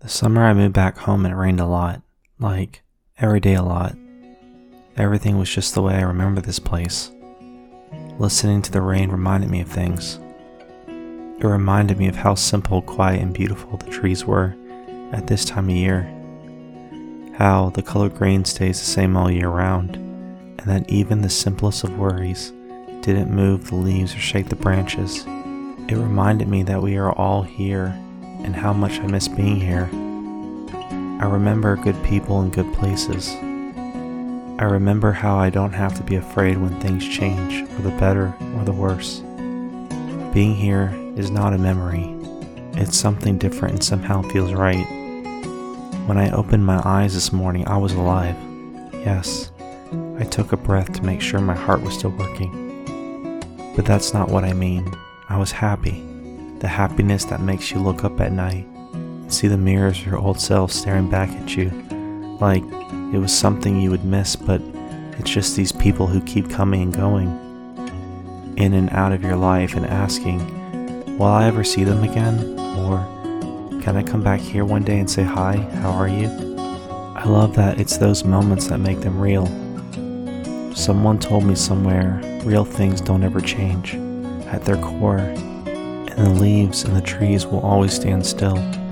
The summer I moved back home and it rained a lot. Like, every day a lot. Everything was just the way I remember this place. Listening to the rain reminded me of things. It reminded me of how simple, quiet, and beautiful the trees were at this time of year. How the color green stays the same all year round, and that even the simplest of worries didn't move the leaves or shake the branches. It reminded me that we are all here and how much I miss being here. I remember good people and good places. I remember how I don't have to be afraid when things change, for the better or the worse. Being here is not a memory. It's something different and somehow feels right. When I opened my eyes this morning, I was alive. Yes, I took a breath to make sure my heart was still working. But that's not what I mean. I was happy. The happiness that makes you look up at night and see the mirrors of your old self staring back at you, like it was something you would miss, but it's just these people who keep coming and going, in and out of your life, and asking, will I ever see them again? Or can I come back here one day and say hi, how are you? I love that it's those moments that make them real. Someone told me somewhere, real things don't ever change. At their core, and the leaves and the trees will always stand still.